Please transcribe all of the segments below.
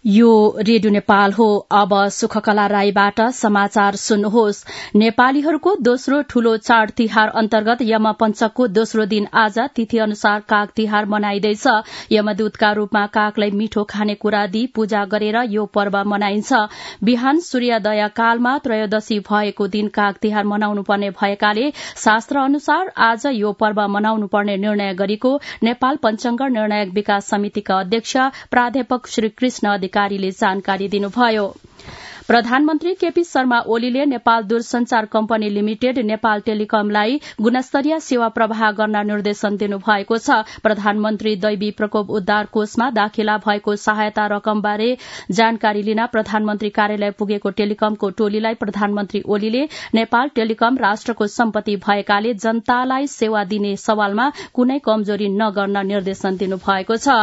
यो रेडियो नेपाल हो। अब सुखकला राईबाट समाचार सुन्नुहोस्। नेपालीहरूको दोस्रो ठूलो चाड तिहार अन्तर्गत यमपञ्चकको दोस्रो दिन आज तिथि अनुसार काग तिहार मनाइँदैछ। यमदूतका रूपमा कागलाई मिठो खानेकुरा दिई पूजा गरेर यो पर्व मनाइन्छ। बिहान सूर्योदय कालमा त्रयोदशी भएको दिन काग तिहार मनाउनु पर्ने भएकाले शास्त्र अनुसार आज यो पर्व मनाउनु पर्ने निर्णय गरेको नेपाल पञ्चाङ्ग निर्णायक विकास समितिका अध्यक्ष प्राध्यापक श्री कृष्ण अधिकारीले जानकारी दिनुभयो। प्रधानमन्त्री केपी शर्मा ओलीले नेपाल दूरसञ्चार कम्पनी लिमिटेड नेपाल टेलिकमलाई गुणस्तरीय सेवा प्रवाह गर्न निर्देशन दिनुभएको छ। प्रधानमन्त्री दैवी प्रकोप उद्धार कोषमा दाखिला भएको सहायता रकमबारे जानकारी लिन प्रधानमन्त्री कार्यालय पुगेको टेलिकमको टोलीलाई प्रधानमन्त्री ओलीले नेपाल टेलिकम राष्ट्रको सम्पत्ति भएकाले जनतालाई सेवा दिने सवालमा कुनै कमजोरी नगर्न निर्देशन दिनुभएको छ।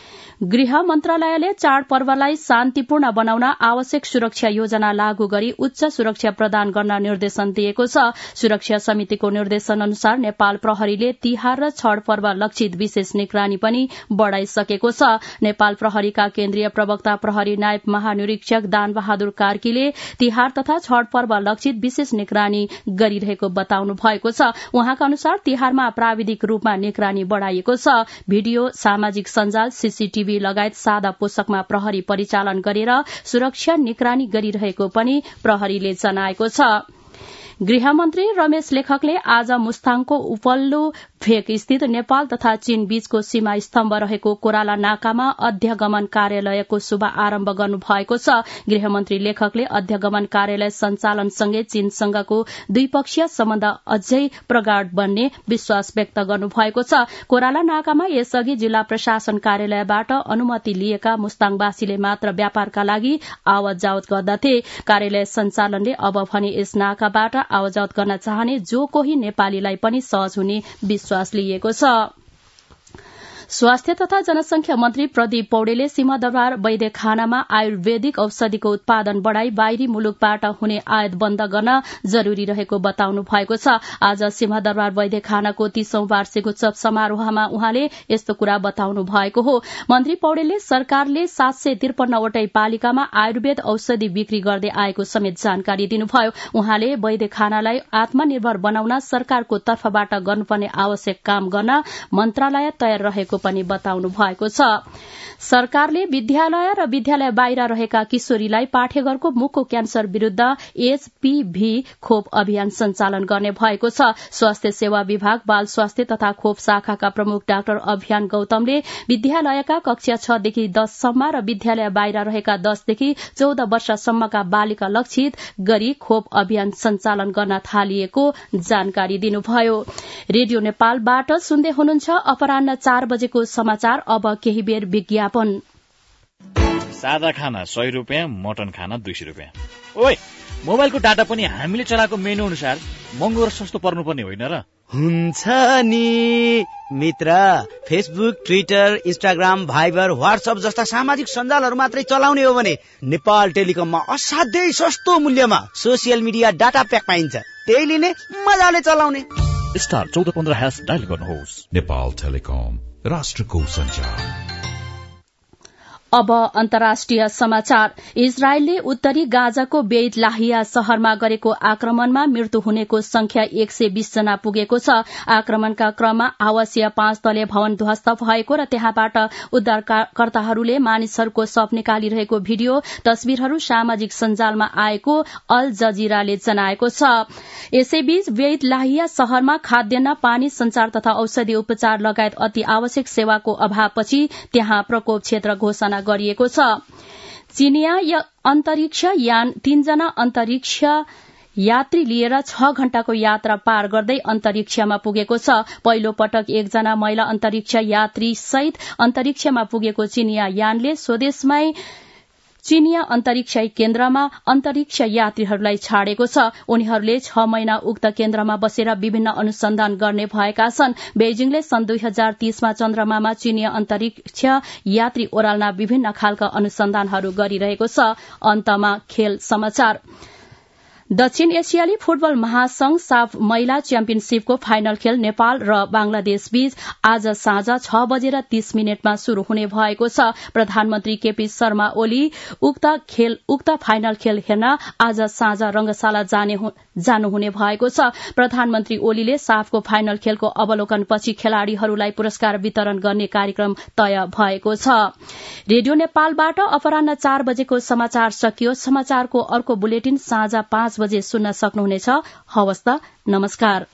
गृह मन्त्रालयले चाडपर्वलाई शान्तिपूर्ण बनाउन आवश्यक सुरक्षा योजना लागू गरी उच्च सुरक्षा प्रदान गर्न निर्देशन दिएको छ। सुरक्षा समितिको निर्देशन अनुसार नेपाल प्रहरीले तिहार र छठ पर्व लक्षित विशेष निगरानी पनि बढ़ाइसकेको छ। नेपाल प्रहरीका केन्द्रीय प्रवक्ता प्रहरी नायब महानिरीक्षक दान बहादुर कार्कीले तिहार तथा छठ पर्व लक्षित विशेष निगरानी गरिरहेको बताउनु भएको छ। उहाँका अनुसार तिहारमा प्राविधिक रूपमा निगरानी बढ़ाइएको छ। भिडियो, सामाजिक सञ्जाल, सीसीटीभी लगायत सादा पोषकमा प्रहरी परिचालन गरेर सुरक्षा निगरानी गरिरहेको पनि प्रहरीले जनाएको छ। गृहमन्त्री रमेश लेखकले आज मुस्ताङको उपल्लो भेक स्थित नेपाल तथा चीन बीचको सीमा स्तम्भ रहेको कोराला नाकामा अध्यगमन कार्यालयको शुभ आरम्भ गर्नुभएको छ। गृहमन्त्री लेखकले अध्यगमन कार्यालय सञ्चालनसँगै चीनसँगको द्विपक्षीय सम्बन्ध अझै प्रगाढ़ बन्ने विश्वास व्यक्त गर्नुभएको छ। कोराला नाकामा यसअघि जिल्ला प्रशासन कार्यालयबाट अनुमति लिएका मुस्ताङवासीले मात्र व्यापारका लागि आवत जावत गर्दथे। कार्यालय सञ्चालनले अब भने यस नाकाबाट आवत गर्न चाहने जो कोही नेपालीलाई पनि सहज हुने विश्वास लिएको छ। स्वास्थ्य तथा जनसंख्या मन्त्री प्रदीप पौडेलले सिंहदरबार वैद्यखानामा आयुर्वेदिक औषधिको उत्पादन बढ़ाई बाहिरी मुलुकबाट हुने आयात बन्द गर्न जरूरी रहेको बताउनु भएको छ। आज सिंहदरबार वैद्यखानाको 30औं वार्षिक उत्सव समारोहमा उहाँले यस्तो कुरा बताउनु भएको हो। मन्त्री पौडेलले सरकारले 753 वटै पालिकामा आयुर्वेद औषधि बिक्री गर्दै आएको समेत जानकारी दिनुभयो। उहाँले वैद्यखानालाई आत्मनिर्भर बनाउन सरकारको तर्फबाट गर्नुपर्ने आवश्यक काम गर्न मन्त्रालय तयार रहेको पनि बताउनु भएको छ। सरकारले विद्यालय र विद्यालय बाहिर रहेका किशोरीलाई पाठेघरको मुखको क्यान्सर विरूद्ध एचपीभी खोप अभियान सञ्चालन गर्ने भएको छ। स्वास्थ्य सेवा विभाग बाल स्वास्थ्य तथा खोप शाखाका प्रमुख डाक्टर अभियान गौतमले विद्यालयका कक्षा 6 देखि 10 सम्म र विद्यालय बाहिर रहेका 10 देखि 14 वर्षसम्मका बालिका लक्षित गरी खोप अभियान सञ्चालन गर्न थालिएको जानकारी दिनुभयो। रेडियो नेपालबाट सुन्दै हुनुहुन्छ अपराह्न 4 बजेको समाचार। अब केही बेर विज्ञापन। सादा खाना 100 रुपियाँ, मटन खाना 200 रुपियाँ। ओइ, मोबाइलको डाटा पनि हामीले चलाएको मेनु अनुसार महँगो र सस्तो पर्नुपर्ने होइन र? हुन्छ नि मित्र, Facebook, Twitter, Instagram, Viber, WhatsApp जस्ता सामाजिक सञ्जालहरू मात्रै चलाउने हो भने नेपाल टेलिकममा असाध्यै सस्तो मूल्यमा सोसियल मिडिया डाटा प्याक पाइन्छ। त्यही लिने, मजाले चलाउने। स्टार 1415# डायल गर्नुहोस्। नेपाल टेलिकम, राष्ट्रको सञ्चार। अब अन्तर्राष्ट्रिय समाचार। इजरायलले उत्तरी गाजाको बेइत लाहिया शहरमा गरेको आक्रमणमा मृत्यु हुनेको संख्या 120 जना पुगेको छ। आक्रमणका क्रममा आवासीय 5 तले भवन ध्वस्त भएको र त्यहाँबाट उद्धारकर्ताहरूले मानिसहरूको शव निकालिरहेको भिडियो तस्विरहरू सामाजिक सञ्जालमा आएको अल जजिराले जनाएको छ। यसैबीच बेइत लाहिया शहरमा खाद्यान्न, पानी, संचार तथा औषधि उपचार लगायत अति आवश्यक सेवाको अभावपछि त्यहाँ प्रकोप क्षेत्र घोषणा गरिएको छ। चीनिया अन्तरिक्ष यान 3 जना अन्तरिक्ष यात्री लिएर 6 घण्टाको यात्रा पार गर्दै अन्तरिक्षमा पुगेको छ। पहिलो पटक 1 जना महिला अन्तरिक्ष यात्री सहित अन्तरिक्षमा पुगेको चीनिया यानले स्वदेशमै चीनिया अन्तरिक्ष केन्द्रमा अन्तरिक्ष यात्रीहरूलाई छाडेको छ। उनीहरूले 6 महिना उक्त केन्द्रमा बसेर विभिन्न अनुसन्धान गर्ने भएका छन्। बेजिङले सन् 2030 मा चन्द्रमामा चीनिया अन्तरिक्ष यात्री ओराल्न विभिन्न खालका अनुसन्धानहरू गरिरहेको छ। अन्तमा खेल समाचार। दक्षिण एसियाली फुटबल महासंघ साफ महिला च्याम्पियनशीपको फाइनल खेल नेपाल र बांग्लादेश बीच आज साँझ 6:30 शुरू हुने भएको छ। प्रधानमन्त्री केपी शर्मा ओली उक्त फाइनल खेल हेर्न आज साँझ रंगशाला जानुहुने भएको छ। प्रधानमन्त्री ओलीले साफको फाइनल खेलको अवलोकनपछि खेलाड़ीहरूलाई पुरस्कार वितरण गर्ने कार्यक्रम तय भएको छ। रेडियो नेपालबाट अपराह्न 4 बजेको समाचार सकियो। समाचारको अर्को बुलेटिन साँझ 5 बजे सुन्न सक्नुहुनेछ। हवस् त, नमस्कार।